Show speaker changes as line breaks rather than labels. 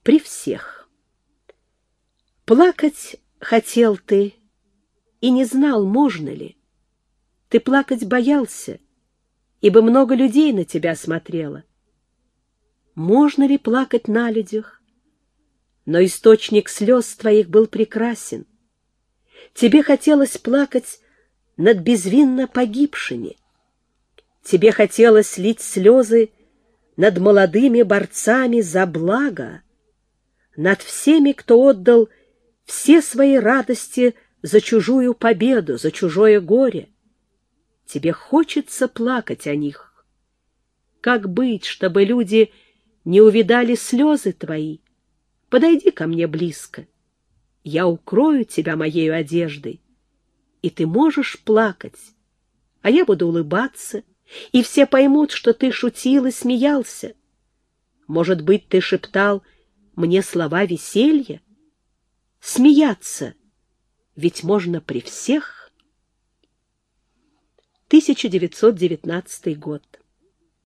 при всех. Плакать хотел ты и не знал, можно ли. Ты плакать боялся, ибо много людей на тебя смотрело. Можно ли плакать на людях? Но источник слез твоих был прекрасен. Тебе хотелось плакать над безвинно погибшими. Тебе хотелось лить слезы над молодыми борцами за благо, над всеми, кто отдал все свои радости за чужую победу, за чужое горе. Тебе хочется плакать о них. Как быть, чтобы люди не увидали слезы твои? Подойди ко мне близко. Я укрою тебя моею одеждой, и ты можешь плакать, а я буду улыбаться, и все поймут, что ты шутил и смеялся. Может быть, ты шептал мне слова веселья? Смеяться ведь можно при всех. 1919 год.